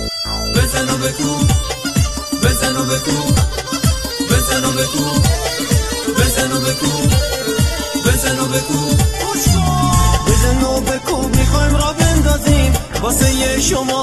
بزن و بکو، بزن و بکو، بزن و بکو، بزن و بکو، بزن و بکو، بزن و بکو، میخوایم را بندازیم واسه شما